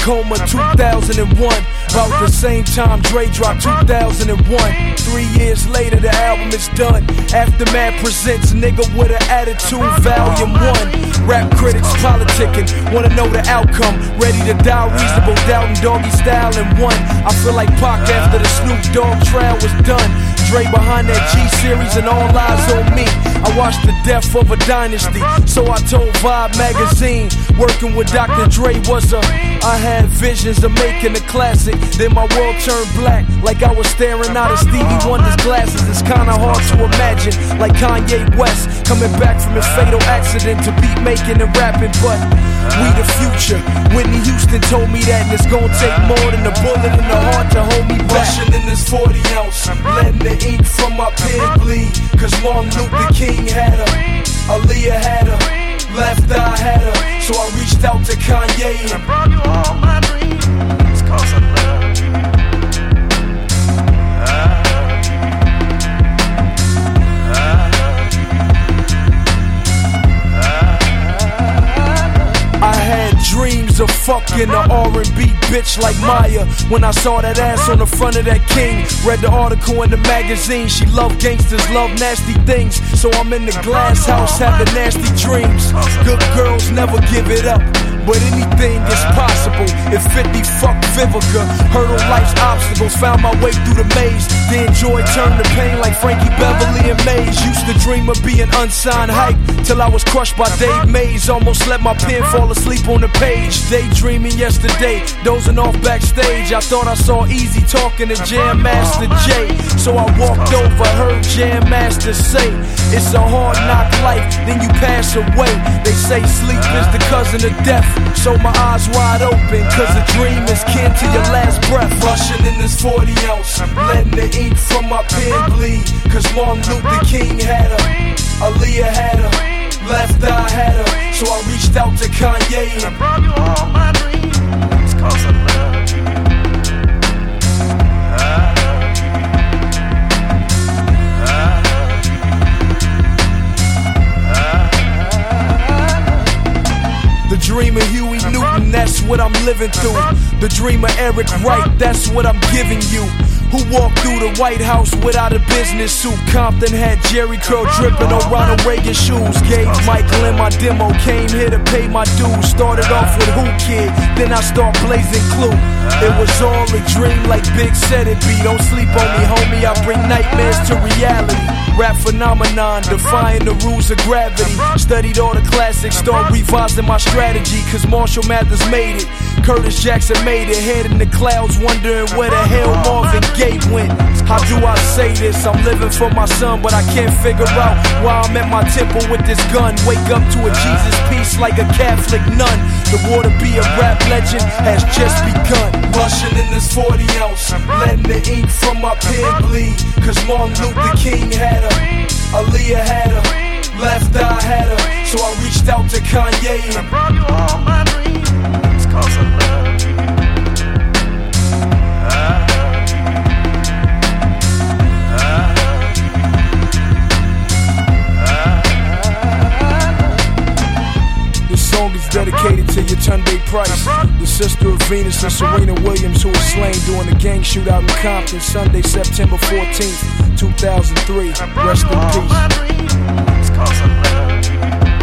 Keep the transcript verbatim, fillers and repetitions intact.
coma, two thousand one. About the same time Dre dropped two thousand one. Three years later the album is done. Aftermath presents Nigga with an Attitude Volume one. Rap critics politicking, wanna know the outcome. Ready to die, reasonable doubt and doggy style in one. I feel like Pac after the Snoop Dogg trial was done. Dre behind that G-Series and all eyes on me. I watched the death of a dynasty, so I told Vibe magazine. Working with Doctor Dre was a, I had visions of making a classic. Then my world turned black, like I was staring out of Stevie Wonder's glasses. It's kinda hard to imagine, like Kanye West coming back from his fatal accident to beat making and rapping. But we the future. Whitney Houston told me that, and it's gonna take more than a bullet in the heart to hold me back. Rushing in this forty ounce, letting the ink from my pen bleed. Cause Martin Luther King had her, Aaliyah had her, Left Eye had her. So I reached out to Kanye and I brought you all my dreams, cause I love you. Dreams of fucking a R and B bitch like Maya. When I saw that ass on the front of that King, read the article in the magazine. She love gangsters, love nasty things. So I'm in the glass house having nasty dreams. Good girls never give it up, but anything is possible. If fifty fucked Vivica, hurdle life's obstacles, found my way through the maze. Then joy turned to pain like Frankie Beverly and Maze. Used to dream of being unsigned hype till I was crushed by Dave Mays. Almost let my pen fall asleep on the page. Daydreaming yesterday, dozing off backstage. I thought I saw Easy talking to Jam Master Jay. So I walked over, heard Jam Master say, it's a hard knock life, then you pass away. They say sleep is the cousin of death. So my eyes wide open, cause a dream is kin to your last breath. Rushing in this forty ounce, letting the ink from my pen bleed. Cause Martin Luther King had her, Aaliyah had her, Left Eye had her. So I reached out to Kanye and I brought you all my dreams, cause I love you. The dream of Huey Newton, that's what I'm living through. The dream of Eric Wright, that's what I'm giving you. Who walked through the White House without a business suit? Compton had Jerry curl dripping on Ronald Reagan shoes. Gave Michael in my demo, came here to pay my dues. Started off with Who Kid, then I start blazing Clue. It was all a dream like Big said it be. Don't sleep on me, homie, I bring nightmares to reality. Rap phenomenon, defying the rules of gravity. Studied all the classics, start revising my strategy. Cause Marshall Mathers made it, Curtis Jackson made it. Head in the clouds, wondering where the hell Marvin Gaye went. How do I say this? I'm living for my son, but I can't figure out why I'm at my temple with this gun. Wake up to a Jesus piece like a Catholic nun. The war to be a rap legend has just begun. Rushing in this forty ounce, letting the ink from my pen bleed. Cause Martin Luther King had her, Aaliyah had her, Left Eye had her. So I reached out to Kanye and I brought you all my dreams, cause I love you. This song is dedicated to Yetunde Price, the sister of Venus and Serena Williams, who was slain during the gang shootout in Compton Sunday, September fourteenth, two thousand three. Rest in peace.